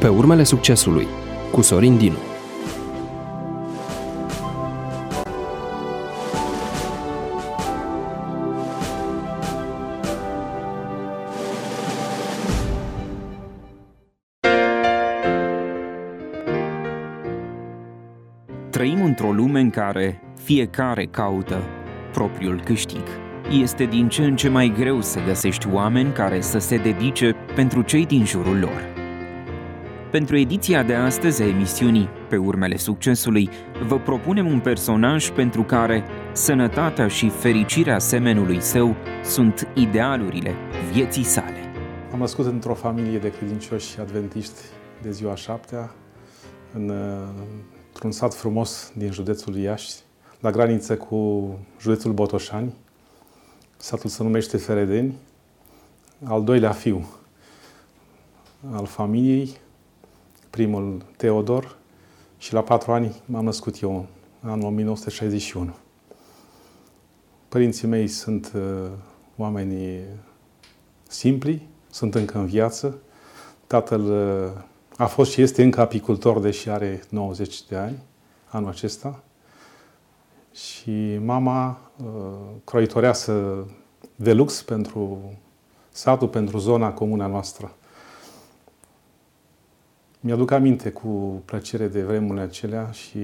urmele succesului, cu Sorin Dinu. Trăim într-o lume în care fiecare caută propriul câștig. Este din ce în ce mai greu să găsești oameni care să se dedice pentru cei din jurul lor. Pentru ediția de astăzi a emisiunii Pe urmele succesului, vă propunem un personaj pentru care sănătatea și fericirea semenului său sunt idealurile vieții sale. Am născut într-o familie de credincioși adventiști de ziua șaptea, într-un sat frumos din județul Iași, la graniță cu județul Botoșani. Satul se numește Feredeni, al doilea fiu al familiei, primul Teodor, și la 4 ani m-am născut eu, în anul 1961. Părinții mei sunt oameni simpli, sunt încă în viață. Tatăl a fost și este încă apicultor, deși are 90 de ani, anul acesta. Și mama, croitoreasă de lux pentru satul, pentru zona comună noastră. Mi-aduc aminte cu plăcere de vremurile acelea și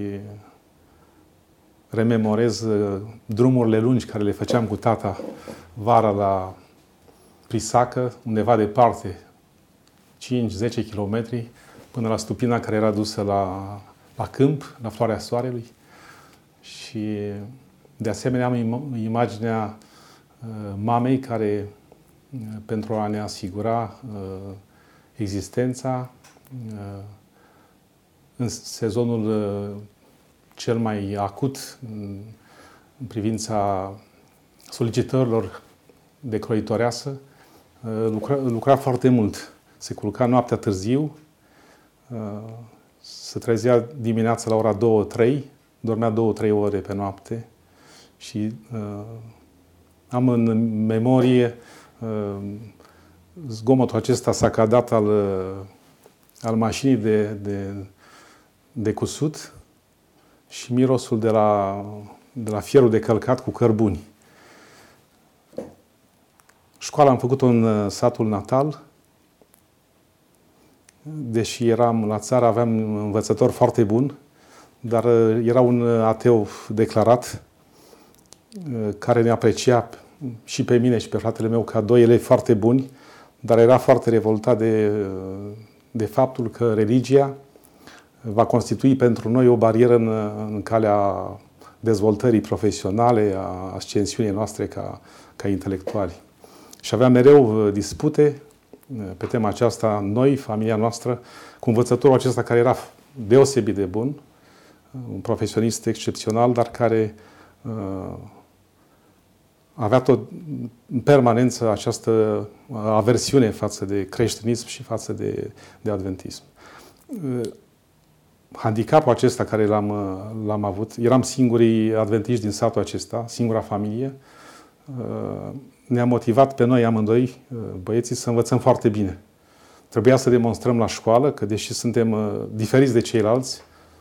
rememorez drumurile lungi care le făceam cu tata vara la Prisacă, undeva departe, 5-10 kilometri, până la stupina care era dusă la câmp, la floarea soarelui. Și de asemenea am imaginea mamei care, pentru a ne asigura existența, în sezonul cel mai acut în privința solicitărilor de croitoreasă, lucra foarte mult. Se culca noaptea târziu, se trezea dimineața la ora 2-3, dormea 2-3 ore pe noapte și am în memorie zgomotul acesta sacadat al mașinii de cusut și mirosul de la fierul de călcat cu cărbuni. Școala am făcut-o în satul natal. Deși eram la țară, aveam un învățător foarte bun, dar era un ateu declarat, care ne aprecia și pe mine și pe fratele meu ca doi elevi foarte buni, dar era foarte revoltat de faptul că religia va constitui pentru noi o barieră în calea dezvoltării profesionale, a ascensiunii noastre ca intelectuali. Și avea mereu dispute pe tema aceasta, noi, familia noastră, cu învățătorul acesta care era deosebit de bun, un profesionist excepțional, dar care avea tot în permanență această aversiune față de creștinism și față de adventism. Handicapul acesta care l-am avut, eram singurii adventiști din satul acesta, singura familie, ne-a motivat pe noi amândoi, băieții, să învățăm foarte bine. Trebuia să demonstrăm la școală că, deși suntem diferiți de ceilalți,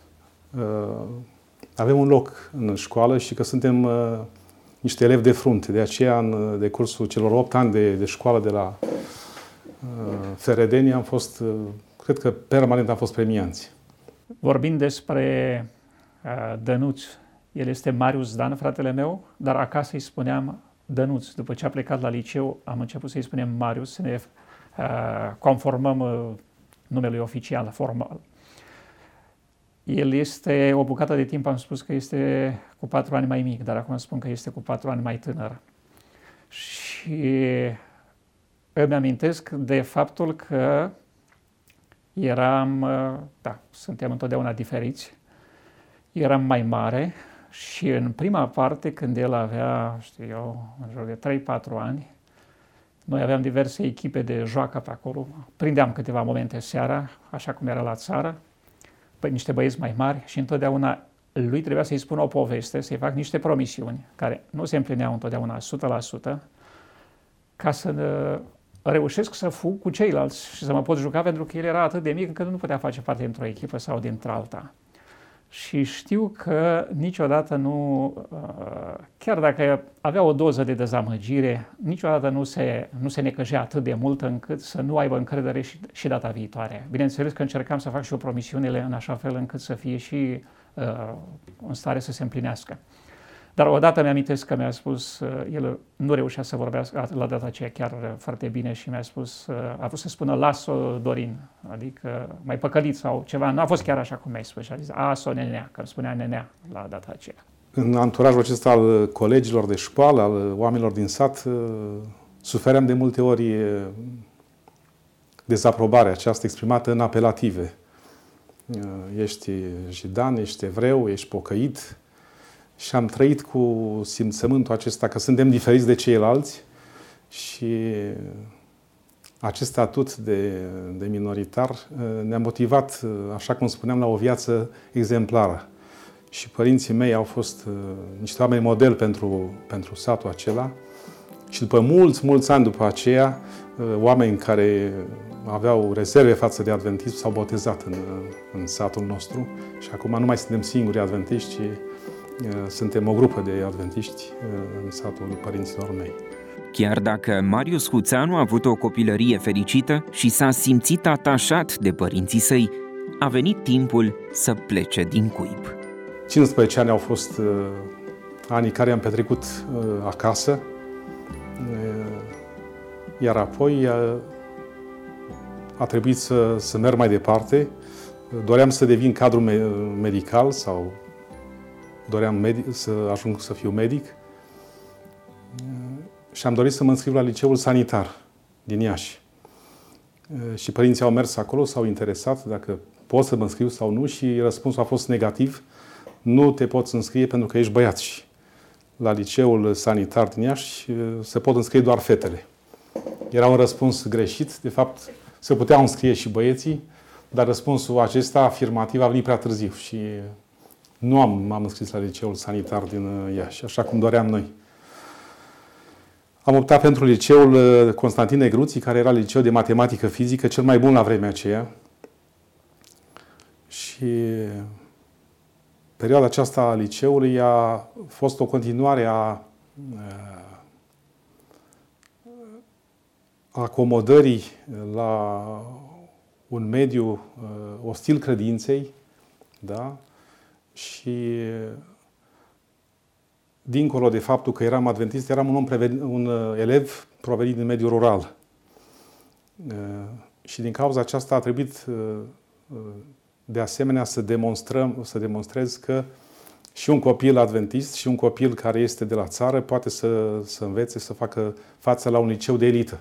avem un loc în școală și că suntem niște elevi de frunte. De aceea, în decursul celor 8 ani de școală de la Feredeni, am fost, cred că permanent am fost premianți. Vorbind despre Dănuț, el este Marius Dan, fratele meu, dar acasă îi spuneam Dănuț. După ce a plecat la liceu, am început să-i spunem Marius, să ne conformăm numelui oficial, formal. El este, o bucată de timp am spus că este cu 4 ani mai mic, dar acum spun că este cu 4 ani mai tânăr. Și îmi amintesc de faptul că suntem întotdeauna diferiți, eram mai mare și în prima parte, când el avea, în jur de 3-4 ani, noi aveam diverse echipe de joacă pe acolo, prindeam câteva momente seara, așa cum era la țară, niște băieți mai mari și întotdeauna lui trebuia să-i spun o poveste, să-i fac niște promisiuni, care nu se împlineau întotdeauna 100%, ca să reușesc să fug cu ceilalți și să mă pot juca, pentru că el era atât de mic încât nu putea face parte dintr-o echipă sau dintr-alta. Și știu că niciodată nu, chiar dacă avea o doză de dezamăgire, niciodată nu se necăjea atât de mult încât să nu aibă încredere și data viitoare. Bineînțeles că încercam să fac și o promisiunile în așa fel încât să fie și în stare să se împlinească. Dar odată mi-amintesc că mi-a spus, el nu reușea să vorbească la data aceea chiar foarte bine și mi-a spus, a vrut să spună las-o Dorin, adică mai păcălit sau ceva, nu a fost chiar așa cum mi-ai spus, a zis as-o nenea, că îmi spunea nenea la data aceea. În anturajul acesta al colegilor de școală, al oamenilor din sat, sufeream de multe ori dezaprobarea aceasta exprimată în apelative. Ești jidan, ești evreu, ești pocăit. Și am trăit cu simțământul acesta că suntem diferiți de ceilalți și acest statut de minoritar ne-a motivat, așa cum spuneam, la o viață exemplară. Și părinții mei au fost niște oameni model pentru satul acela. Și după mulți ani după aceea, oameni care aveau rezerve față de adventism s-au botezat în satul nostru. Și acum nu mai suntem singuri adventiști, ci suntem o grupă de adventiști în satul părinților mei. Chiar dacă Marius Huțanu a avut o copilărie fericită și s-a simțit atașat de părinții săi, a venit timpul să plece din Cuib. 15 ani au fost anii care am petrecut acasă, iar apoi a trebuit să merg mai departe. Doream să devin cadru medical sau doream să ajung să fiu medic și am dorit să mă înscriu la liceul sanitar din Iași. Și părinții au mers acolo, s-au interesat dacă pot să mă înscriu sau nu și răspunsul a fost negativ. Nu te poți înscrie pentru că ești băiat și la liceul sanitar din Iași se pot înscrie doar fetele. Era un răspuns greșit, de fapt se puteau înscrie și băieții, dar răspunsul acesta afirmativ a venit prea târziu și nu m-am înscris la liceul sanitar din Iași, așa cum doream noi. Am optat pentru liceul Constantin Negruții, care era liceu de matematică fizică, cel mai bun la vremea aceea. Și perioada aceasta a liceului a fost o continuare a acomodării la un mediu ostil credinței, da? Și dincolo de faptul că eram adventist, eram un elev provenit din mediul rural. Și din cauza aceasta a trebuit de asemenea să demonstrez că și un copil adventist și un copil care este de la țară poate să învețe, să facă față la un liceu de elită.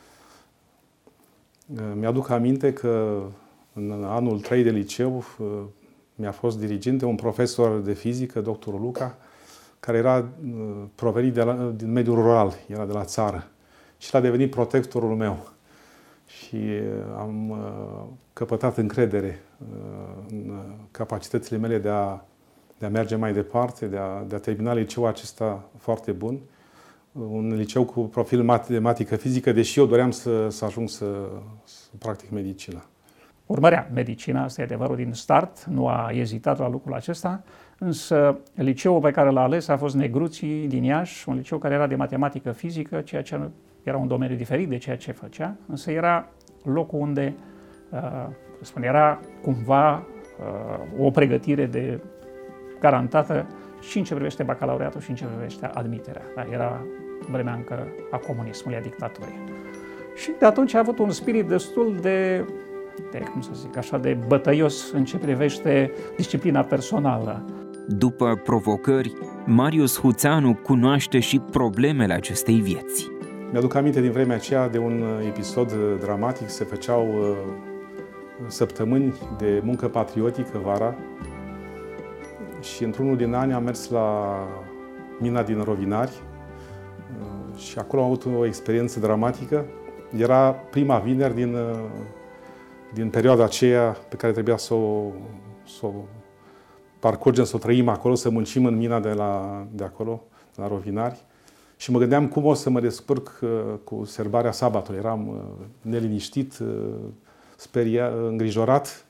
Mi-aduc aminte că în anul 3 de liceu mi-a fost diriginte un profesor de fizică, doctorul Luca, care era provenit din mediul rural, era de la țară. Și l-a devenit protectorul meu. Și am căpătat încredere în capacitățile mele de a merge mai departe, de a termina liceul acesta foarte bun. Un liceu cu profil matematică fizică, deși eu doream să ajung să practic medicina. Urmărea medicina, asta e adevărul din start, nu a ezitat la lucrul acesta, însă liceul pe care l-a ales a fost Negruții din Iași, un liceu care era de matematică fizică, ceea ce era un domeniu diferit de ceea ce făcea, însă era locul unde era cumva o pregătire de garantată și în ce privește bacalaureatul și în ce privește admiterea. Dar era vremea încă a comunismului, a dictaturii. Și de atunci a avut un spirit destul de cum să zic așa, de bătăios în ce privește disciplina personală. După provocări, Marius Huțanu cunoaște și problemele acestei vieți. Mi-aduc aminte din vremea aceea de un episod dramatic. Se făceau săptămâni de muncă patriotică vara și într-unul din ani am mers la mina din Rovinari și acolo am avut o experiență dramatică. Era prima vineri din perioada aceea pe care trebuia să o parcurgem, să o trăim acolo, să muncim în mina de acolo, la Rovinari. Și mă gândeam cum o să mă descurc cu serbarea sabatului. Eram neliniștit, îngrijorat.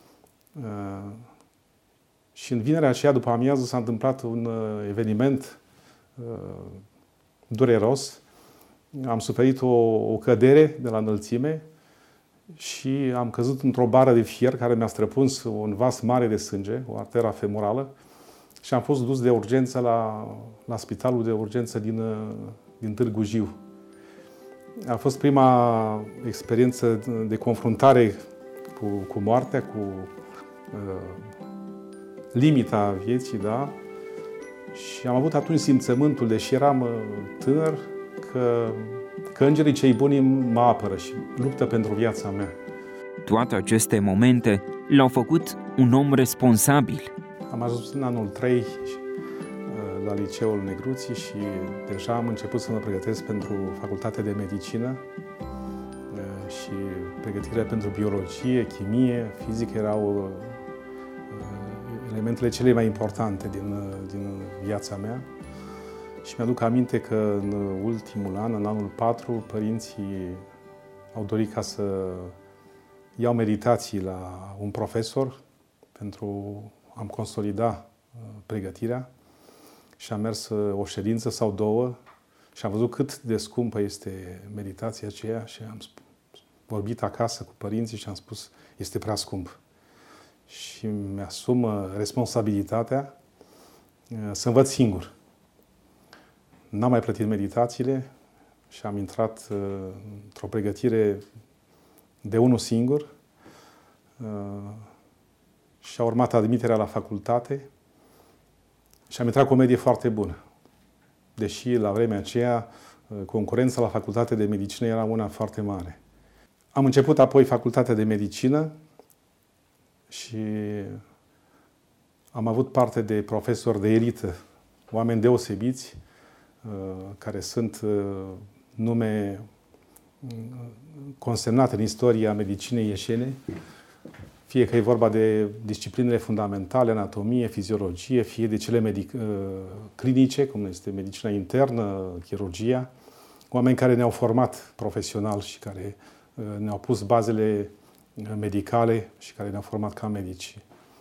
Și în vinerea aceea, după amiază, s-a întâmplat un eveniment dureros. Am suferit o cădere de la înălțime și am căzut într-o bară de fier care mi-a străpuns un vas mare de sânge, o arteră femorală, și am fost dus de urgență la spitalul de urgență din Târgu Jiu. A fost prima experiență de confruntare cu moartea, cu limita vieții, da? Și am avut atunci simțământul, deși eram tânăr, că îngerii cei buni mă apără și luptă pentru viața mea. Toate aceste momente l-au făcut un om responsabil. Am ajuns în anul 3 la liceul Negruții și deja am început să mă pregătesc pentru facultatea de medicină și pregătirea pentru biologie, chimie, fizică erau elementele cele mai importante din viața mea. Și mi-aduc aminte că în ultimul an, în anul 4, părinții au dorit ca să iau meditații la un profesor pentru a-mi consolida pregătirea și am mers o ședință sau două și am văzut cât de scumpă este meditația aceea și am vorbit acasă cu părinții și am spus este prea scump. Și mi-asum responsabilitatea să învăț singur. N-am mai plătit meditațiile și am intrat într-o pregătire de unul singur și a urmat admiterea la facultate și am intrat cu o medie foarte bună. Deși la vremea aceea concurența la facultatea de medicină era una foarte mare. Am început apoi facultatea de medicină și am avut parte de profesori de elită, oameni deosebiți, care sunt nume consemnate în istoria medicinei ieșene, fie că e vorba de disciplinele fundamentale, anatomie, fiziologie, fie de cele clinice, cum este medicina internă, chirurgia, oameni care ne-au format profesional și care ne-au pus bazele medicale și care ne-au format ca medici.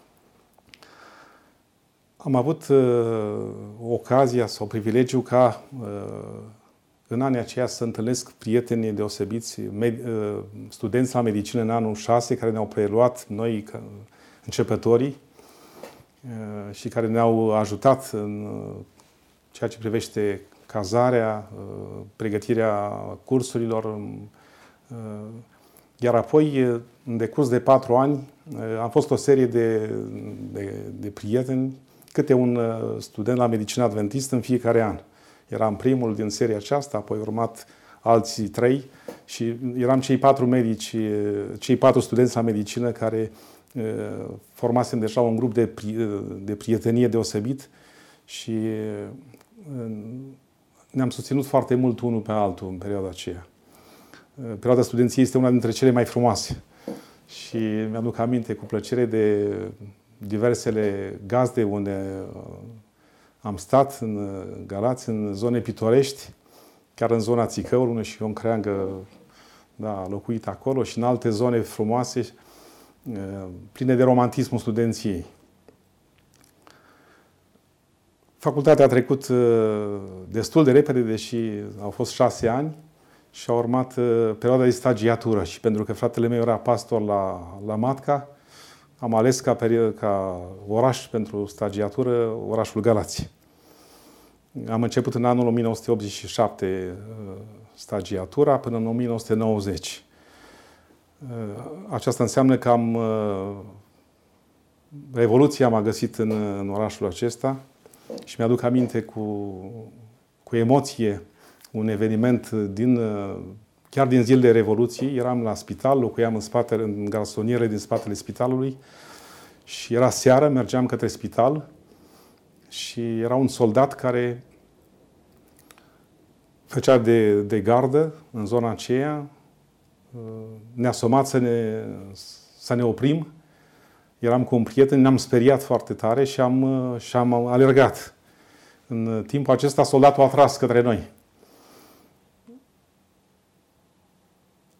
Am avut ocazia sau privilegiul ca în anii aceia să întâlnesc prieteni deosebiți, studenți la medicină în anul 6, care ne-au preluat noi începătorii și care ne-au ajutat în ceea ce privește cazarea, pregătirea cursurilor. Iar apoi, în decurs de 4 ani, am fost o serie de prieteni, câte un student la medicină adventistă în fiecare an. Eram primul din seria aceasta, apoi urmat alții 3 și eram cei 4 medici, cei 4 studenți la medicină care formasem deja un grup de prietenie deosebit și ne-am susținut foarte mult unul pe altul în perioada aceea. Perioada studenției este una dintre cele mai frumoase și mi-aduc aminte cu plăcere de diversele gazde unde am stat în Galați, în zone pitorești, chiar în zona Țicăului, și Ion Creangă a locuit acolo, și în alte zone frumoase, pline de romantismul studenției. Facultatea a trecut destul de repede, deși au fost 6 ani, și a urmat perioada de stagiatură. Și pentru că fratele meu era pastor la Matca, am ales ca oraș pentru stagiatură orașul Galați. Am început în anul 1987 stagiatura până în 1990. Aceasta înseamnă că Revoluția m-a găsit în orașul acesta și mi-aduc aminte cu emoție un eveniment chiar din zilele Revoluției. Eram la spital, locuiam în garsoniere din spatele spitalului și era seară, mergeam către spital și era un soldat care făcea de gardă în zona aceea. Ne-a somat să ne oprim. Eram cu un prieten, ne-am speriat foarte tare și am alergat. În timpul acesta, soldatul a tras către noi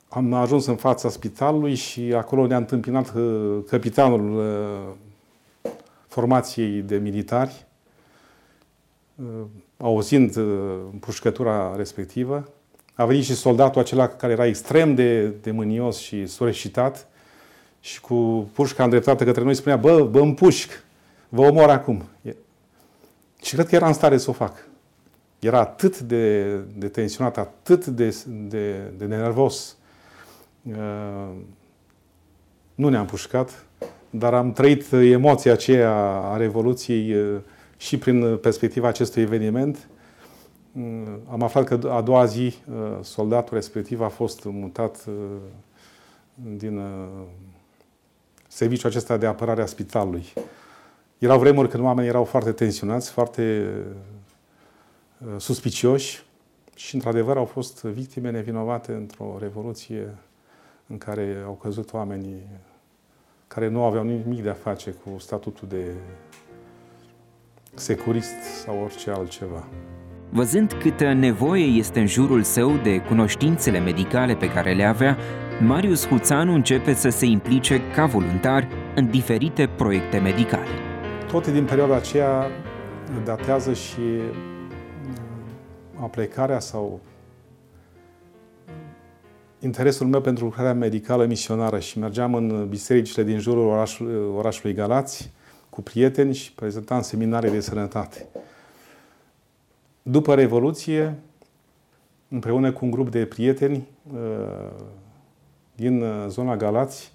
Am ajuns în fața spitalului și acolo ne-a întâmpinat capitanul formației de militari, auzind împușcătura respectivă. A venit și soldatul acela care era extrem de mânios și solicit și cu pușca îndreptată către noi spunea: bă, împușc, vă omor acum. Și cred că era în stare să o fac. Era atât de tensionat, atât de nervos. Nu ne-am pușcat, dar am trăit emoția aceea a Revoluției și prin perspectiva acestui eveniment. Am aflat că a doua zi soldatul respectiv a fost mutat din serviciul acesta de apărare a spitalului. Erau vremuri când oamenii erau foarte tensionați, foarte suspicioși și, într-adevăr, au fost victime nevinovate într-o revoluție în care au căzut oamenii care nu aveau nimic de a face cu statutul de securist sau orice altceva. Văzând câtă nevoie este în jurul său de cunoștințele medicale pe care le avea, Marius Huțanu începe să se implice ca voluntar în diferite proiecte medicale. Toate din perioada aceea datează și aplecarea sau interesul meu pentru lucrarea medicală misionară și mergeam în bisericile din jurul orașului Galați cu prieteni și prezentam seminarii de sănătate. După Revoluție, împreună cu un grup de prieteni din zona Galați,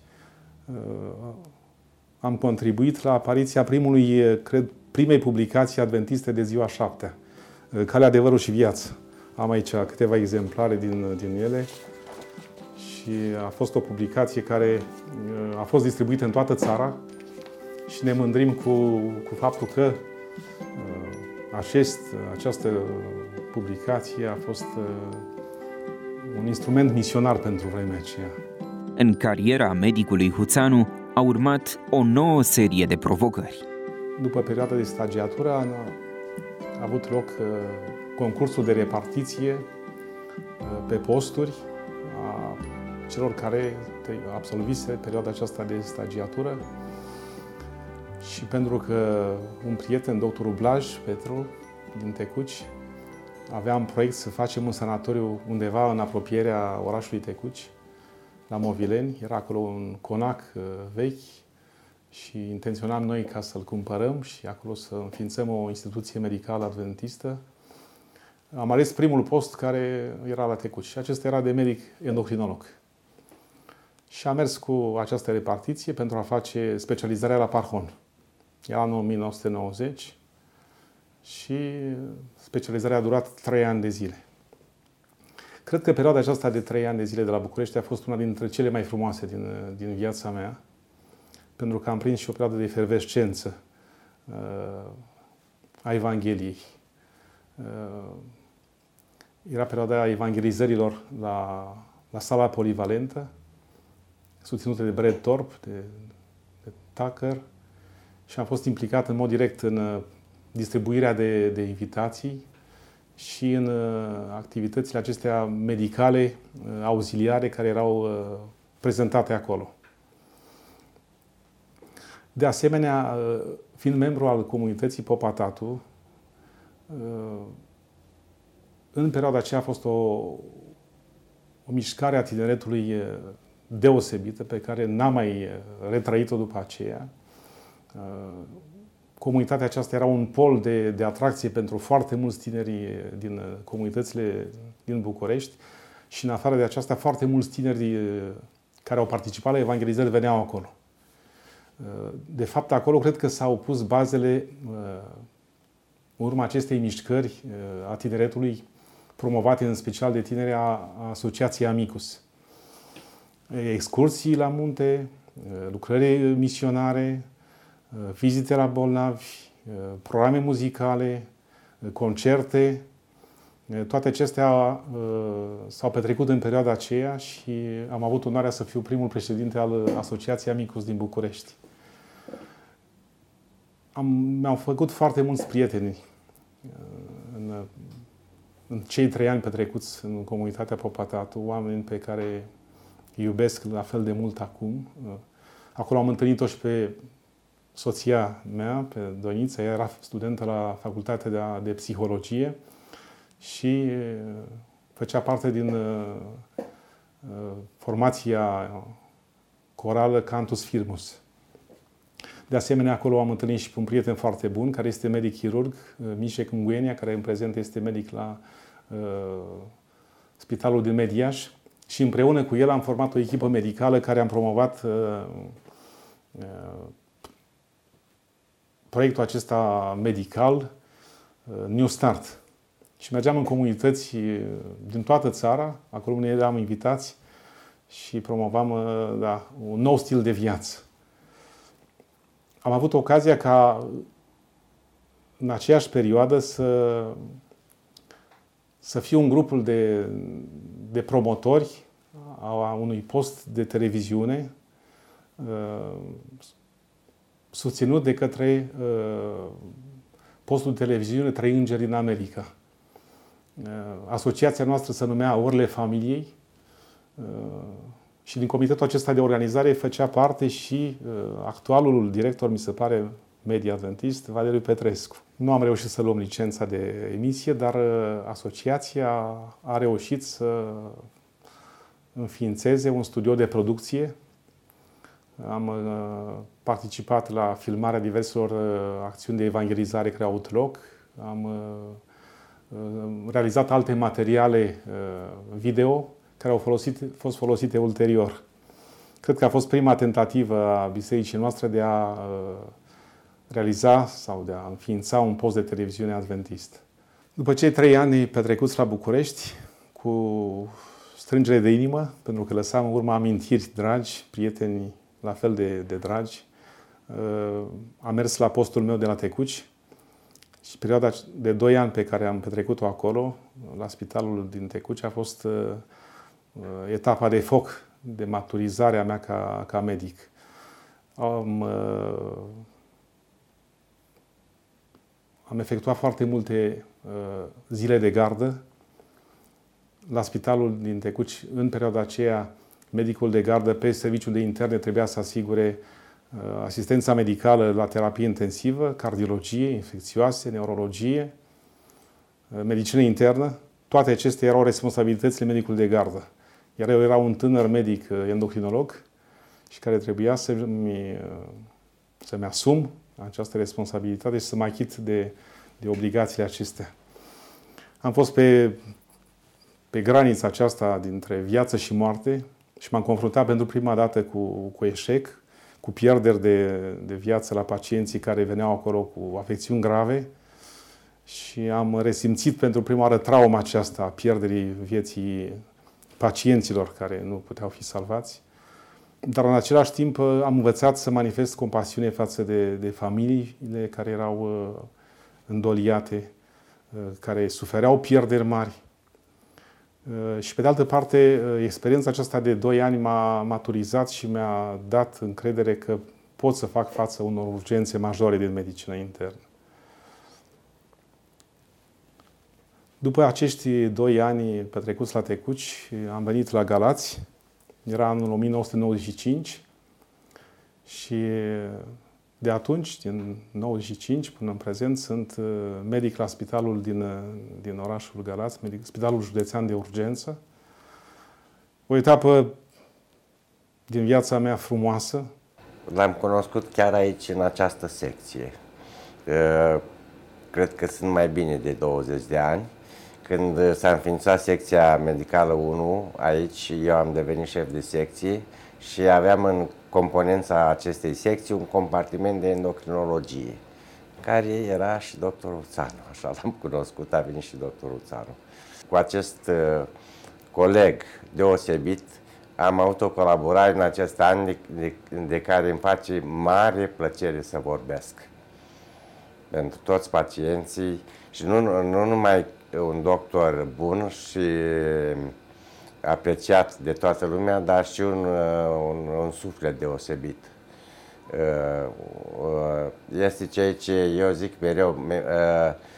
am contribuit la apariția primei publicații adventiste de ziua 7-a, Calea, Adevărul și Viață. Am aici câteva exemplare din ele și a fost o publicație care a fost distribuită în toată țara și ne mândrim cu faptul că această publicație a fost un instrument misionar pentru vremea aceea. În cariera medicului Huțanu a urmat o nouă serie de provocări. După perioada de stagiatură a avut loc concursul de repartiție pe posturi a celor care absolvise perioada aceasta de stagiatură. Și pentru că un prieten, doctorul Blaj Petru, din Tecuci, avea un proiect să facem un sanatoriu undeva în apropierea orașului Tecuci, la Movileni. Era acolo un conac vechi și intenționam noi ca să-l cumpărăm și acolo să înființăm o instituție medicală adventistă. Am ales primul post care era la Tecuci și acesta era de medic endocrinolog. Și am mers cu această repartiție pentru a face specializarea la Parhon. Era în 1990 și specializarea a durat 3 ani de zile. Cred că perioada aceasta de 3 ani de zile de la București a fost una dintre cele mai frumoase din viața mea, pentru că am prins și o perioadă de efervescență a Evangheliei. Era perioada evangelizărilor la sala polivalentă, susținută de Brad Thorpe, de Tucker, și am fost implicat în mod direct în distribuirea de invitații și în activitățile acestea medicale, auxiliare, care erau prezentate acolo. De asemenea, fiind membru al comunității Popa Tatu, în perioada aceea a fost o mișcare a tineretului deosebită, pe care n-am mai retrăit-o după aceea. Comunitatea aceasta era un pol de atracție pentru foarte mulți tineri din comunitățile din București și, în afară de aceasta, foarte mulți tineri care au participat la evangelizări veneau acolo. De fapt, acolo cred că s-au pus bazele, în urma acestei mișcări a tineretului, promovate în special de tineri a Asociației Amicus. Excursii la munte, lucrări misionare, vizite la bolnavi, programe muzicale, concerte, toate acestea s-au petrecut în perioada aceea și am avut onoarea să fiu primul președinte al Asociației Amicus din București. Mi-au făcut foarte mulți prieteni în cei 3 ani petrecuți în comunitatea Popa Tatu, oameni pe care iubesc la fel de mult acum. Acolo am întâlnit-o și pe soția mea, pe Donița, ea era studentă la Facultatea de Psihologie și făcea parte din formația corală Cantus Firmus. De asemenea, acolo am întâlnit și pe un prieten foarte bun, care este medic chirurg, Mișec Nguenia, care în prezent este medic la Spitalul din Mediaș. Și împreună cu el am format o echipă medicală care am promovat proiectul acesta medical, New Start. Și mergeam în comunități din toată țara, acolo unde eram invitați și promovam un nou stil de viață. Am avut ocazia ca în aceeași perioadă să fiu un grupul de promotori a unui post de televiziune susținut de către postul de televiziune Trei Îngeri din America. Asociația noastră se numea Orele Familiei și din comitetul acesta de organizare făcea parte și actualul director, mi se pare, Media Adventist, Valeriu Petrescu. Nu am reușit să luăm licența de emisie, dar asociația a reușit să înființeze un studio de producție. Am participat la filmarea diverselor acțiuni de evangelizare care au avut loc. Am realizat alte materiale video care au fost folosite ulterior. Cred că a fost prima tentativă a bisericii noastre de a realiza sau de a înființa un post de televiziune adventist. După cei 3 ani petrecuți la București, cu strângere de inimă, pentru că lăsam în urmă amintiri dragi, prieteni la fel de dragi, am mers la postul meu de la Tecuci și perioada de 2 ani pe care am petrecut-o acolo, la spitalul din Tecuci, a fost etapa de foc, de maturizare a mea ca medic. Am efectuat foarte multe zile de gardă la spitalul din Tecuci. În perioada aceea, medicul de gardă pe serviciul de interne trebuia să asigure asistența medicală la terapie intensivă, cardiologie, infecțioase, neurologie, medicină internă. Toate acestea erau responsabilitățile medicului de gardă. Iar eu era un tânăr medic endocrinolog și care trebuia să-mi asum această responsabilitate și să mă achit de obligațiile acestea. Am fost pe granița aceasta dintre viață și moarte și m-am confruntat pentru prima dată cu eșec, cu pierderi de viață la pacienții care veneau acolo cu afecțiuni grave și am resimțit pentru prima oară trauma aceasta a pierderii vieții pacienților care nu puteau fi salvați. Dar în același timp am învățat să manifest compasiune față de familiile care erau îndoliate, care sufereau pierderi mari. Și pe de altă parte, experiența aceasta de 2 ani m-a maturizat și mi-a dat încredere că pot să fac față unor urgențe majore din medicină internă. După acești 2 ani petrecuți la Tecuci, am venit la Galați. Era anul 1995 și de atunci, din 95 până în prezent, sunt medic la spitalul din orașul Galați, Spitalul Județean de Urgență. O etapă din viața mea frumoasă. L-am cunoscut chiar aici, în această secție. Cred că sunt mai bine de 20 de ani. Când s-a înființat secția medicală 1, aici eu am devenit șef de secție și aveam în componența acestei secții un compartiment de endocrinologie, care era și doctorul Țanu. Așa l-am cunoscut, a venit și doctorul Țanu. Cu acest coleg deosebit am avut o colaborare în acest an de care îmi face mare plăcere să vorbesc. Pentru toți pacienții și nu numai un doctor bun și apreciat de toată lumea, dar și un suflet deosebit. Este ceea ce eu zic mereu,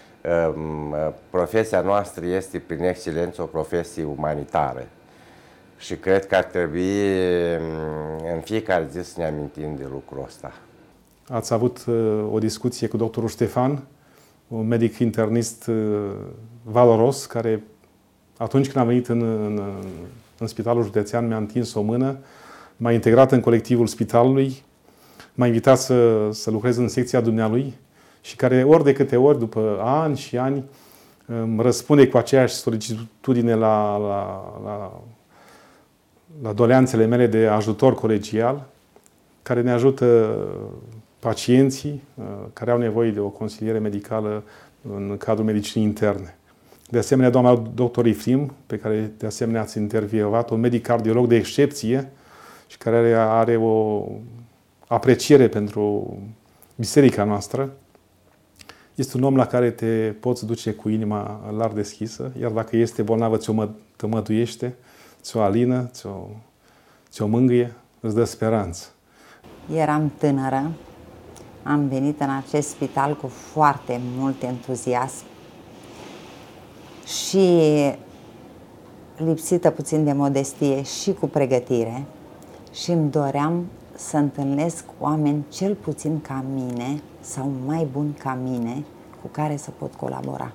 profesia noastră este prin excelență o profesie umanitară. Și cred că ar trebui în fiecare zi să ne amintim de lucrul ăsta. Ați avut o discuție cu doctorul Ștefan, un medic internist valoros, care atunci când a venit în Spitalul Județean mi-a întins o mână, m-a integrat în colectivul spitalului, m-a invitat să lucrez în secția dumnealui și care ori de câte ori, după ani și ani, îmi răspunde cu aceeași solicitudine la doleanțele mele de ajutor colegial, care ne ajută pacienții care au nevoie de o consiliere medicală în cadrul medicinii interne. De asemenea, doamna doctor Ifrim, pe care de asemenea ați intervievat, un medic cardiolog de excepție și care are o apreciere pentru biserica noastră, este un om la care te poți duce cu inima larg deschisă, iar dacă este bolnavă, ți-o tămăduiește, ți-o alină, ți-o mângâie, îți dă speranță. Eram tânără, am venit în acest spital cu foarte mult entuziasm și lipsită puțin de modestie și cu pregătire și îmi doream să întâlnesc oameni cel puțin ca mine sau mai buni ca mine cu care să pot colabora.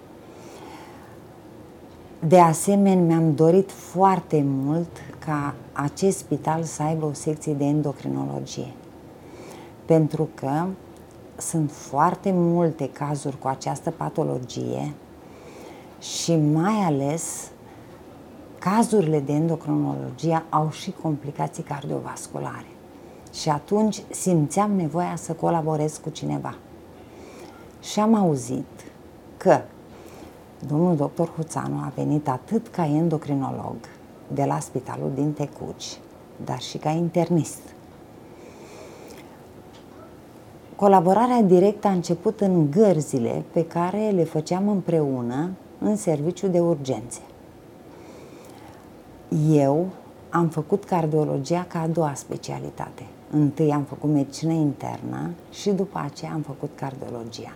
De asemenea, mi-am dorit foarte mult ca acest spital să aibă o secție de endocrinologie, pentru că sunt foarte multe cazuri cu această patologie și mai ales cazurile de endocrinologie au și complicații cardiovasculare. Și atunci simțeam nevoia să colaborez cu cineva. Și am auzit că domnul doctor Huțanu a venit atât ca endocrinolog de la spitalul din Tecuci, dar și ca internist. Colaborarea directă a început în gărzile pe care le făceam împreună în serviciu de urgențe. Eu am făcut cardiologia ca a doua specialitate. Întâi am făcut medicină internă și după aceea am făcut cardiologia.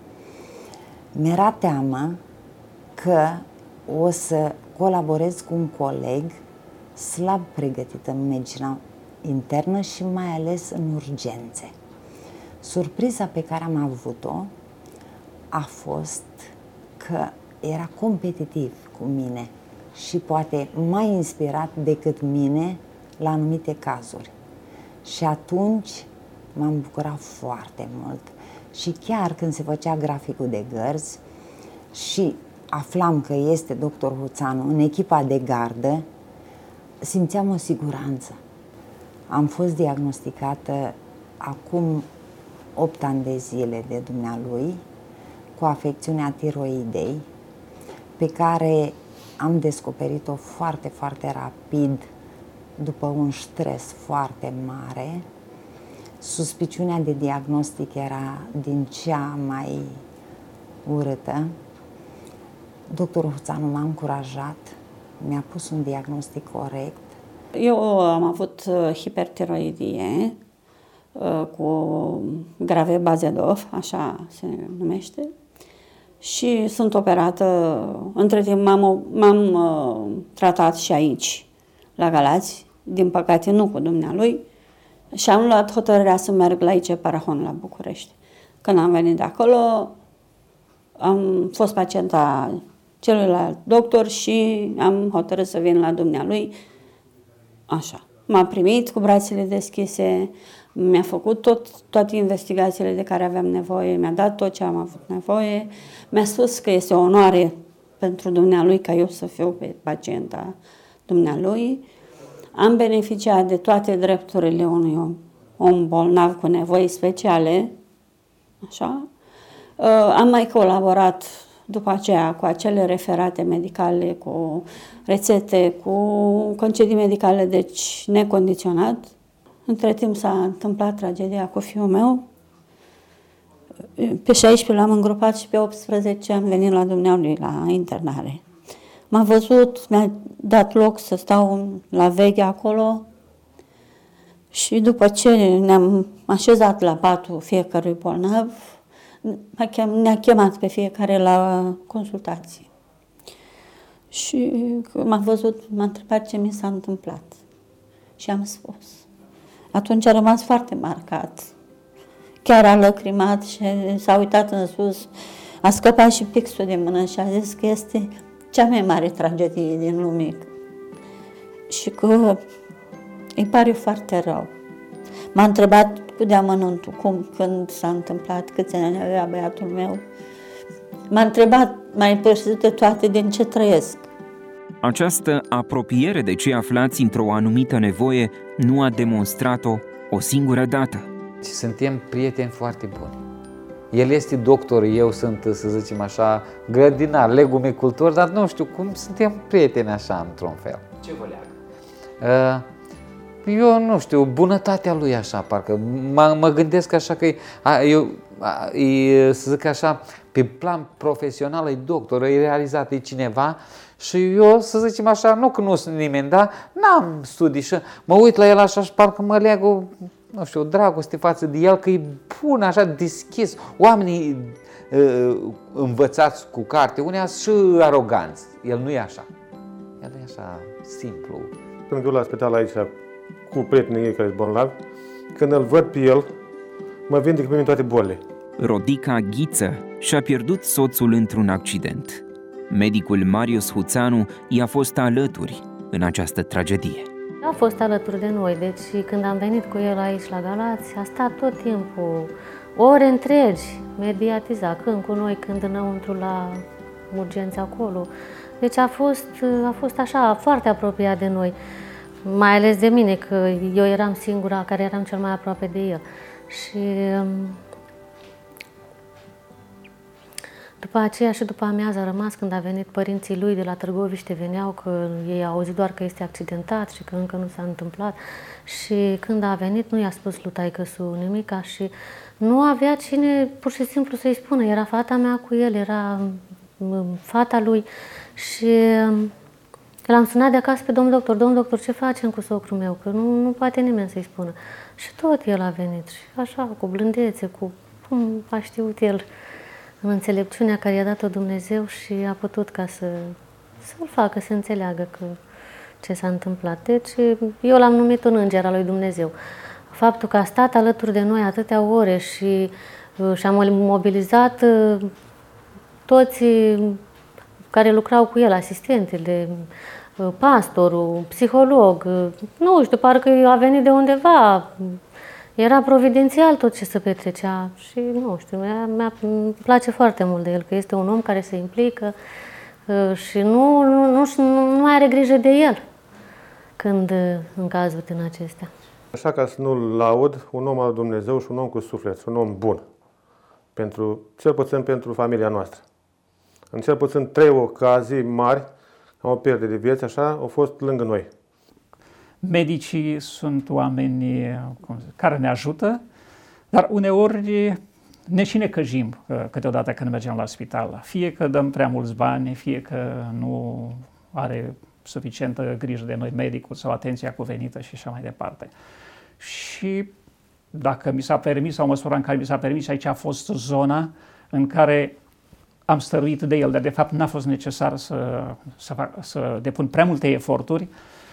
Mi-era teamă că o să colaborez cu un coleg slab pregătit în medicina internă și mai ales în urgențe. Surpriza pe care am avut-o a fost că era competitiv cu mine și poate mai inspirat decât mine la anumite cazuri. Și atunci m-am bucurat foarte mult. Și chiar când se făcea graficul de gărzi și aflam că este doctor Huțanu în echipa de gardă, simțeam o siguranță. Am fost diagnosticată acum 8 ani de zile de dumnealui cu afecțiunea tiroidei, pe care am descoperit-o foarte, foarte rapid după un stres foarte mare. Suspiciunea de diagnostic era din cea mai urâtă. Doctorul Huțanu m-a încurajat, mi-a pus un diagnostic corect. Eu am avut hipertiroidie cu grave Bazedov, așa se numește, și sunt operată. Între timp m-am tratat și aici, la Galați, din păcate nu cu dumnealui, și am luat hotărârea să merg la IC Parahon la București. Când am venit de acolo, am fost pacienta celuilalt doctor și am hotărât să vin la dumnealui. Așa. M-a primit cu brațele deschise, mi-a făcut toate investigațiile de care aveam nevoie, mi-a dat tot ce am avut nevoie, mi-a spus că este o onoare pentru dumnealui ca eu să fiu pacienta dumnealui. Am beneficiat de toate drepturile unui om bolnav cu nevoi speciale, așa. Am mai colaborat după aceea cu acele referate medicale, cu rețete, cu concedii medicale, deci necondiționat. Între timp s-a întâmplat tragedia cu fiul meu. Pe 16 l-am îngropat și pe 18 am venit la dumnealui la internare. M-a văzut, mi-a dat loc să stau la veche acolo și după ce ne-am așezat la patul fiecărui bolnav, ne-a chemat pe fiecare la consultații. Și când m-a văzut, m-a întrebat ce mi s-a întâmplat. Și am spus. Atunci a rămas foarte marcat. Chiar a lăcrimat și s-a uitat în sus, a scăpat și pixul din mână și a zis că este cea mai mare tragedie din lume. Și că îi pare foarte rău. M-a întrebat cu deamănuntul cum, când s-a întâmplat, câți ani avea băiatul meu. M-a întrebat mai precis de toate din ce trăiesc. Această apropiere de cei aflați într-o anumită nevoie nu a demonstrat-o o singură dată. Și suntem prieteni foarte buni. El este doctor, eu sunt, să zicem așa, grădinar, legumicultor, dar nu știu cum, suntem prieteni așa, într-un fel. Ce vă leagă? Eu nu știu, bunătatea lui așa, parcă mă gândesc așa că să zic așa, pe plan profesional e doctor, e realizat, e cineva și eu, să zicem așa, nu că nu sunt nimeni, dar n-am studii și mă uit la el așa și parcă mă leagă, nu știu, dragoste față de el, că e bun, așa, deschis. Oamenii învățați cu carte, unii sunt și aroganți. El nu e așa. El e așa, simplu. Când duc la spital aici cu prietenii ei care sunt bolnavi, când îl văd pe el, mă vindic pe mine toate bolile. Rodica Ghiță și-a pierdut soțul într-un accident. Medicul Marius Huțanu i-a fost alături în această tragedie. A fost alături de noi, deci când am venit cu el aici la Galați, a stat tot timpul, ore întregi, mediatiza, când cu noi, când înăuntru la urgențe acolo. Deci a fost așa, foarte apropiat de noi, mai ales de mine, că eu eram singura care eram cel mai aproape de el. Și după aceea și după amiază a rămas când a venit părinții lui de la Târgoviște, veneau că ei au auzit doar că este accidentat și că încă nu s-a întâmplat. Și când a venit nu i-a spus lui taică-su nimica și nu avea cine pur și simplu să-i spună. Era fata mea cu el, era fata lui și l-am sunat de acasă pe domnul doctor, ce facem cu socrul meu, că nu poate nimeni să-i spună. Și tot el a venit și așa, cu blândețe, cu cum a știut el, în înțelepciunea care i-a dat-o Dumnezeu și a putut ca să-l facă să înțeleagă că ce s-a întâmplat. Deci eu l-am numit un înger al lui Dumnezeu. Faptul că a stat alături de noi atâtea ore și și-am mobilizat toți care lucrau cu el, asistentele, pastorul, psiholog, nu știu, parcă a venit de undeva. Era providențial tot ce se petrecea și nu știu, îmi place foarte mult de el, că este un om care se implică și nu are grijă de el când în cazuri din acestea. Așa ca să nu-l laud, un om al Dumnezeu și un om cu suflet, un om bun, cel puțin pentru familia noastră. În cel puțin 3 ocazii mari, am o pierdere de vieți, așa, au fost lângă noi. Medicii sunt oameni care ne ajută, dar uneori ne și necăjim câteodată când mergem la spital. Fie că dăm prea mulți bani, fie că nu are suficientă grijă de noi medicul sau atenția cuvenită și așa mai departe. Și dacă mi s-a permis, sau măsura în care mi s-a permis, aici a fost zona în care am stăruit de el, dar de fapt n-a fost necesar să depun prea multe eforturi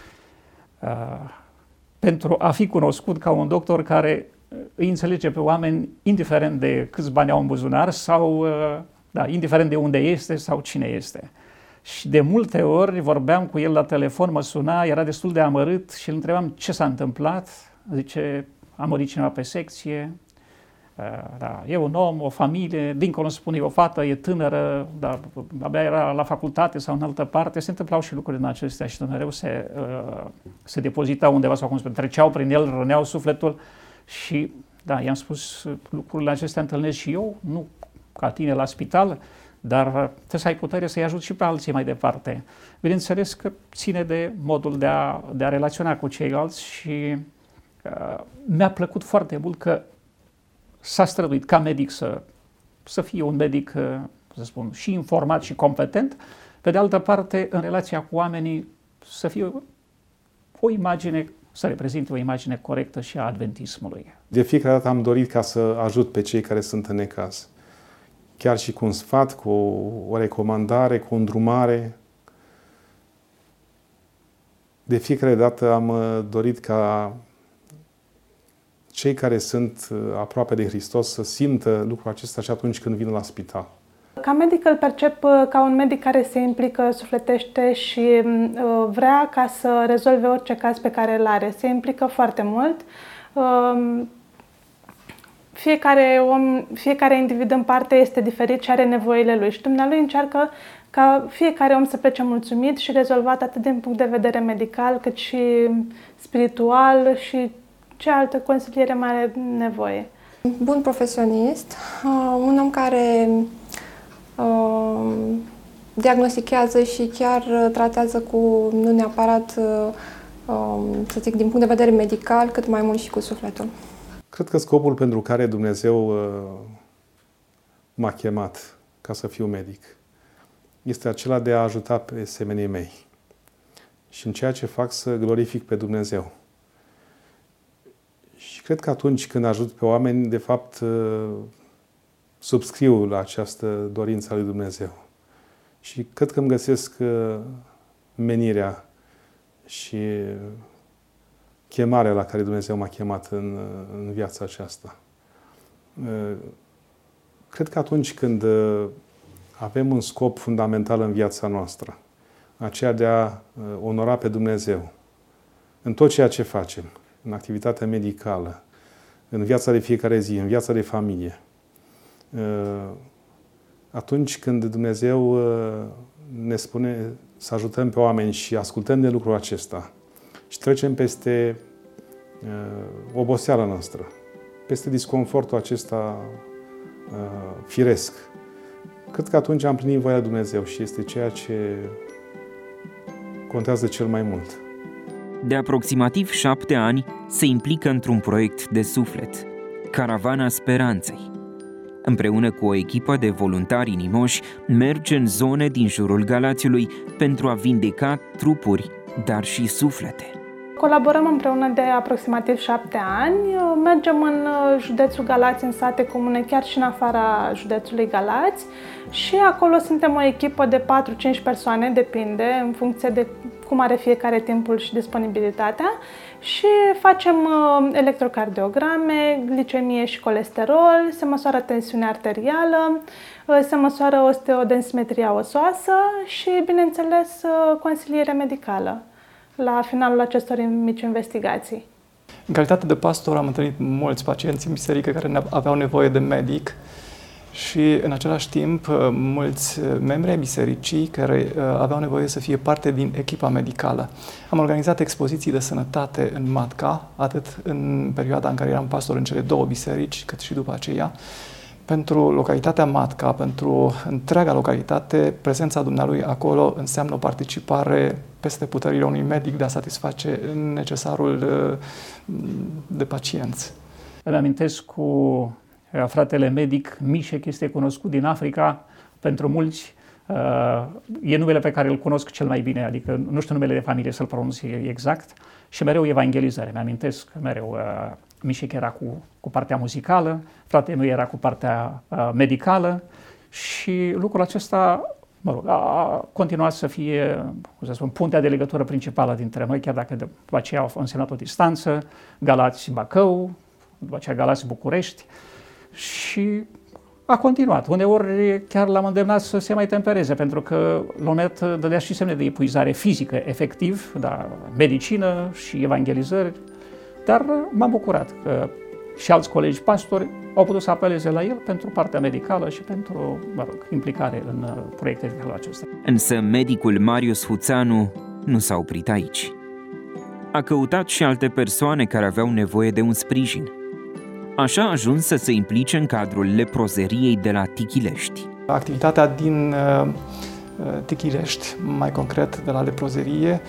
pentru a fi cunoscut ca un doctor care îi înțelege pe oameni indiferent de câți bani au în buzunar sau indiferent de unde este sau cine este. Și de multe ori vorbeam cu el la telefon, mă suna, era destul de amărât și îl întrebam ce s-a întâmplat. Zice, a murit cineva pe secție, e un om, o familie, dincolo îmi spune, o fată, e tânără, dar abia era la facultate sau în altă parte. Se întâmplau și lucruri din acestea și mereu se depozitau undeva sau cum spune, treceau prin el, răneau sufletul și i-am spus, lucrurile acestea întâlnesc și eu, nu ca tine la spital, dar trebuie să ai putere să-i ajut și pe alții mai departe. Bineînțeles că ține de modul de a relaționa cu ceilalți și mi-a plăcut foarte mult că s-a străduit ca medic să fie un medic, să spun, și informat și competent, pe de altă parte, în relația cu oamenii, să fie o imagine, să reprezinte o imagine corectă și a adventismului. De fiecare dată am dorit ca să ajut pe cei care sunt în necaz. Chiar și cu un sfat, cu o recomandare, cu o îndrumare. De fiecare dată am dorit ca cei care sunt aproape de Hristos să simtă lucrul acesta și atunci când vin la spital. Ca medic îl percep ca un medic care se implică sufletește și vrea ca să rezolve orice caz pe care îl are. Se implică foarte mult. Fiecare om, fiecare individ în parte este diferit și are nevoile lui și dumnealui încearcă ca fiecare om să plece mulțumit și rezolvat atât din punct de vedere medical cât și spiritual și ce altă consiliere mai are nevoie. Bun profesionist, un om care diagnostichează și chiar tratează cu, nu neapărat, să zic, din punct de vedere medical, cât mai mult și cu sufletul. Cred că scopul pentru care Dumnezeu m-a chemat ca să fiu medic este acela de a ajuta pe semenii mei și în ceea ce fac să glorific pe Dumnezeu. Și cred că atunci când ajut pe oameni, de fapt, subscriu la această dorință a lui Dumnezeu. Și cred că îmi găsesc menirea și chemarea la care Dumnezeu m-a chemat în viața aceasta. Cred că atunci când avem un scop fundamental în viața noastră, aceea de a onora pe Dumnezeu în tot ceea ce facem, în activitatea medicală, în viața de fiecare zi, în viața de familie, atunci când Dumnezeu ne spune să ajutăm pe oameni și ascultăm de lucrul acesta și trecem peste oboseala noastră, peste disconfortul acesta firesc, cred că atunci am plinit voia lui Dumnezeu și este ceea ce contează cel mai mult. De aproximativ 7 ani se implică într-un proiect de suflet, Caravana Speranței. Împreună cu o echipă de voluntari inimoși, merge în zone din jurul Galațiului pentru a vindeca trupuri, dar și suflete. Colaborăm împreună de aproximativ 7 ani. Mergem în județul Galați, în sate comune, chiar și în afara județului Galați. Și acolo suntem o echipă de 4-5 persoane, depinde, în funcție de cum are fiecare timpul și disponibilitatea. Și facem electrocardiograme, glicemie și colesterol, se măsoară tensiunea arterială, se măsoară osteodensimetria osoasă și, bineînțeles, consiliere medicală la finalul acestor mici investigații. În calitate de pastor am întâlnit mulți pacienți în biserică care aveau nevoie de medic și în același timp mulți membri ai bisericii care aveau nevoie să fie parte din echipa medicală. Am organizat expoziții de sănătate în Matca, atât în perioada în care eram pastor în cele 2 biserici, cât și după aceea. Pentru localitatea Matca, pentru întreaga localitate, prezența dumnealui acolo înseamnă o participare peste puterile unui medic de a satisface necesarul de pacienți. Îmi amintesc cu fratele medic Mișec, este cunoscut din Africa pentru mulți. E numele pe care îl cunosc cel mai bine, adică nu știu numele de familie să-l pronunț exact, și mereu evangelizare. Mi-amintesc mereu Mișec era cu partea muzicală, fratele meu era cu partea medicală și lucrul acesta, mă rog, a continuat să fie, cum să spun, puntea de legătură principală dintre noi, chiar dacă după aceea au însemnat o distanță, Galați-Bacău, după aceea Galați-București și a continuat. Uneori chiar l-am îndemnat să se mai tempereze, pentru că la un moment dădea și semne de epuizare fizică, efectiv, da, medicină și evangelizări, dar m-am bucurat că și alți colegi pastori au putut să apeleze la el pentru partea medicală și pentru, mă rog, implicare în proiecte de felul acesta. Însă medicul Marius Huțanu nu s-a oprit aici. A căutat și alte persoane care aveau nevoie de un sprijin. Așa a ajuns să se implice în cadrul leprozeriei de la Tichilești. Activitatea din Tichilești, mai concret de la leprozerie,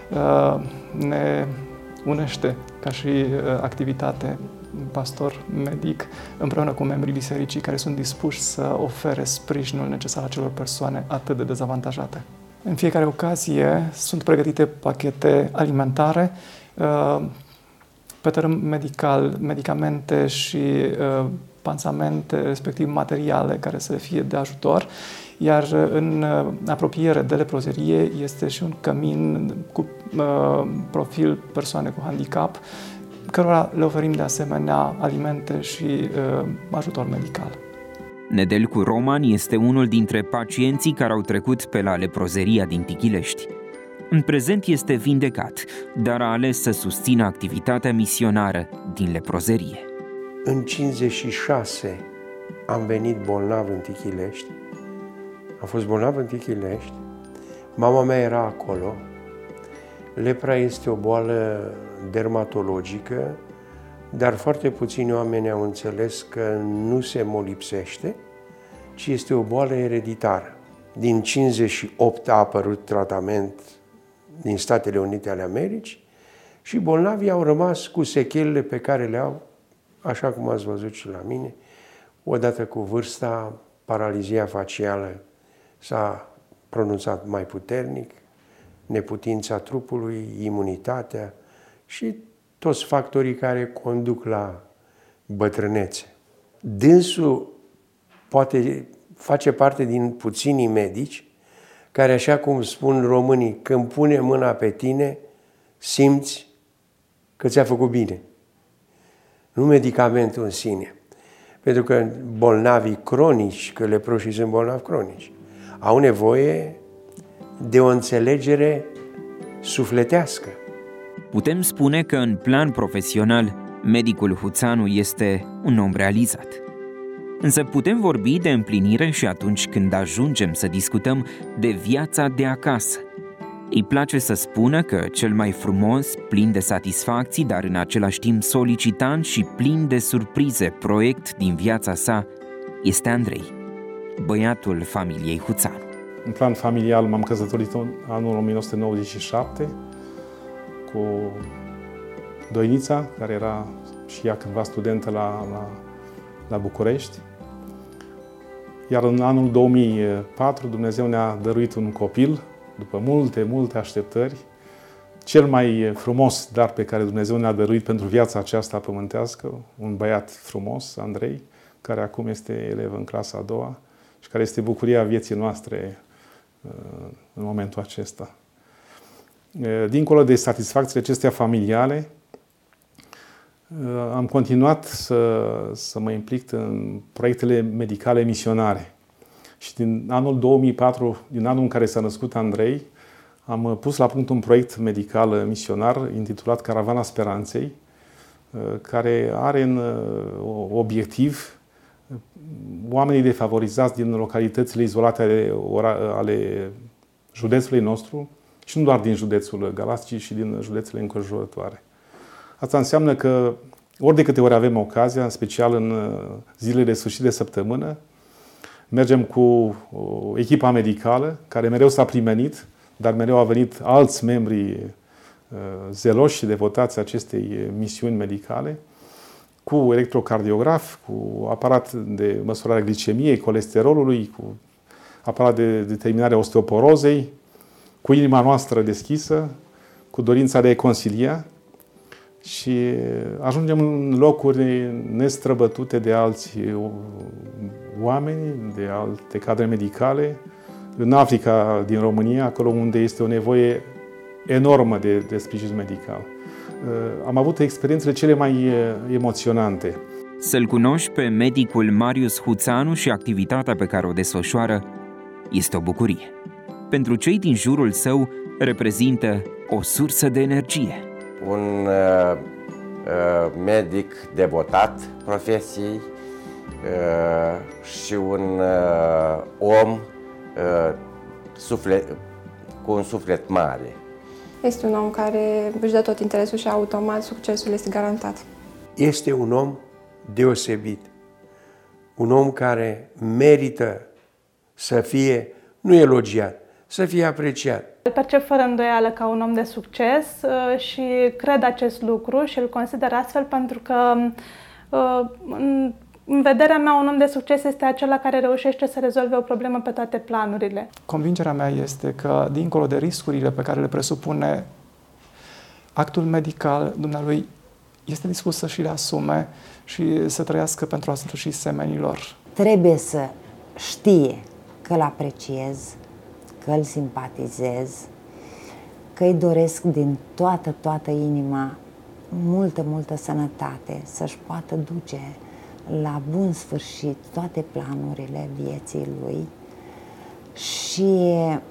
ne unește ca și activitate pastor medic împreună cu membrii bisericii care sunt dispuși să ofere sprijinul necesar acelor persoane atât de dezavantajate. În fiecare ocazie sunt pregătite pachete alimentare, pe teren medical, medicamente și pansamente, respectiv materiale care să le fie de ajutor, Iar în apropiere de leprozerie este și un cămin cu profil persoane cu handicap, cărora le oferim de asemenea alimente și ajutor medical. Nedelcu Roman este unul dintre pacienții care au trecut pe la leprozeria din Tichilești. În prezent este vindecat, dar a ales să susțină activitatea misionară din leprozerie. În 56 am venit bolnav în Tichilești. Am fost bolnav în Tichilești. Mama mea era acolo. Lepra este o boală dermatologică, dar foarte puțini oameni au înțeles că nu se molipsește, ci este o boală ereditară. Din 58 a apărut tratament din Statele Unite ale Americii și bolnavii au rămas cu sechelele pe care le au, așa cum ați văzut și la mine. Odată cu vârsta, paralizia facială s-a pronunțat mai puternic, neputința trupului, imunitatea și toți factorii care conduc la bătrânețe. Dânsul poate face parte din puținii medici care, așa cum spun românii, când pune mâna pe tine, simți că ți-a făcut bine. Nu medicamentul în sine. Pentru că bolnavii cronici, că leproșii sunt bolnavi cronici, au nevoie de o înțelegere sufletească. Putem spune că în plan profesional, medicul Huțanu este un om realizat. Însă putem vorbi de împlinire și atunci când ajungem să discutăm de viața de acasă. Îi place să spună că cel mai frumos, plin de satisfacții, dar în același timp solicitant și plin de surprize proiect din viața sa este Andrei, băiatul familiei Huțanu. În plan familial m-am căsătorit în anul 1997 cu Doinița, care era și ea cândva studentă la București. Iar în anul 2004 Dumnezeu ne-a dăruit un copil, după multe așteptări, cel mai frumos dar pe care Dumnezeu ne-a dăruit pentru viața aceasta pământească, un băiat frumos, Andrei, care acum este elev în clasa a doua și care este bucuria vieții noastre în momentul acesta. Dincolo de satisfacțiile acestea familiale, am continuat să mă implic în proiectele medicale misionare. Și din anul 2004, din anul în care s-a născut Andrei, am pus la punct un proiect medical misionar intitulat Caravana Speranței, care are în obiectiv oamenii defavorizați din localitățile izolate ale județului nostru, și nu doar din județul Galați, ci și din județele înconjurătoare. Asta înseamnă că ori de câte ori avem ocazia, în special în zilele de sfârșit de săptămână, mergem cu echipa medicală, care mereu s-a primenit, dar mereu au venit alți membri zeloși și devotați acestei misiuni medicale, cu electrocardiograf, cu aparat de măsurare a glicemiei, colesterolului, cu aparat de determinare a osteoporozei, cu inima noastră deschisă, cu dorința de a concilia, și ajungem în locuri nestrăbătute de alți oameni, de alte cadre medicale, în Africa din România, acolo unde este o nevoie enormă de sprijin medical. Am avut experiențele cele mai emoționante. Să-l cunoști pe medicul Marius Huțanu și activitatea pe care o desfășoară este o bucurie. Pentru cei din jurul său reprezintă o sursă de energie. Un medic devotat profesiei și un om cu un suflet mare. Este un om care își dă tot interesul și automat succesul este garantat. Este un om deosebit. Un om care merită să fie, nu elogiat, să fie apreciat. Îl percep fără îndoială ca un om de succes și cred acest lucru și îl consider astfel pentru că, în vederea mea, un om de succes este acela care reușește să rezolve o problemă pe toate planurile. Convingerea mea este că, dincolo de riscurile pe care le presupune actul medical, dumnealui este dispus să și le asume și să trăiască pentru a sluji semenilor. Trebuie să știe că îl apreciez, că îl simpatizez, că îi doresc din toată inima multă sănătate, să-și poată duce la bun sfârșit toate planurile vieții lui și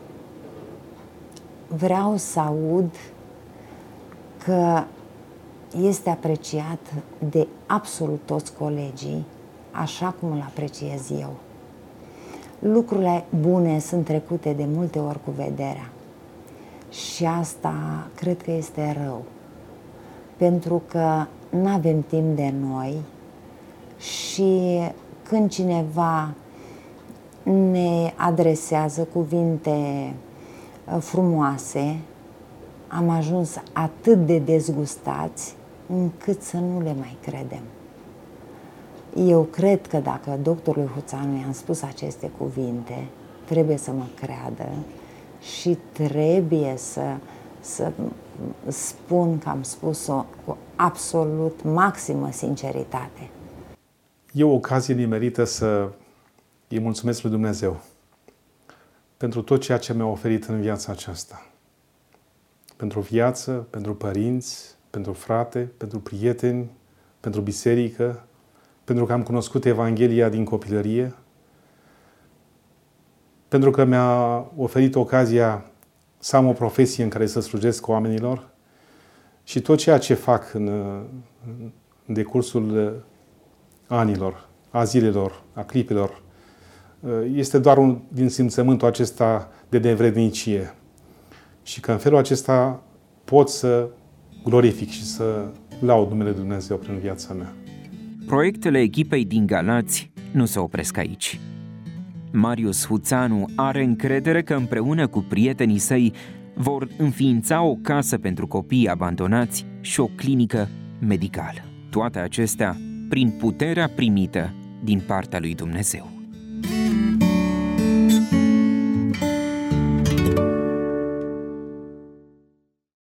vreau să aud că este apreciat de absolut toți colegii, așa cum îl apreciez eu. Lucrurile bune sunt trecute de multe ori cu vederea și asta cred că este rău, pentru că nu avem timp de noi și când cineva ne adresează cuvinte frumoase, am ajuns atât de dezgustați încât să nu le mai credem. Eu cred că dacă doctorului Huțanu i-am spus aceste cuvinte, trebuie să mă creadă și trebuie să spun că am spus-o cu absolut maximă sinceritate. E o ocazie nimerită să îi mulțumesc lui Dumnezeu pentru tot ceea ce mi-a oferit în viața aceasta. Pentru viață, pentru părinți, pentru frate, pentru prieteni, pentru biserică, pentru că am cunoscut Evanghelia din copilărie, pentru că mi-a oferit ocazia să am o profesie în care să slujesc oamenilor și tot ceea ce fac în decursul anilor, a zilelor, a clipelor, este doar din simțământul acesta de nevrednicie. Și că în felul acesta pot să glorific și să laud numele Lui Dumnezeu prin viața mea. Proiectele echipei din Galați nu se opresc aici. Marius Huțanu are încredere că împreună cu prietenii săi vor înființa o casă pentru copii abandonați și o clinică medicală. Toate acestea prin puterea primită din partea lui Dumnezeu.